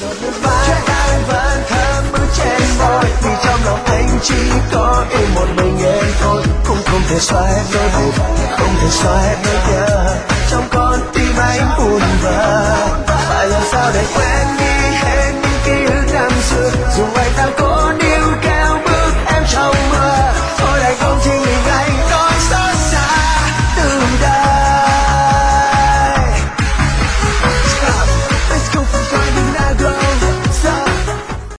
nước mắt anh vẫn thấm ướt trên môi, vì trong lòng anh chỉ có em một mình em thôi. Cũng không thể xóa hết nỗi buồn, không thể xóa hết nỗi nhớ, trong con tim anh buồn vơ. Phải làm sao để quên đi hết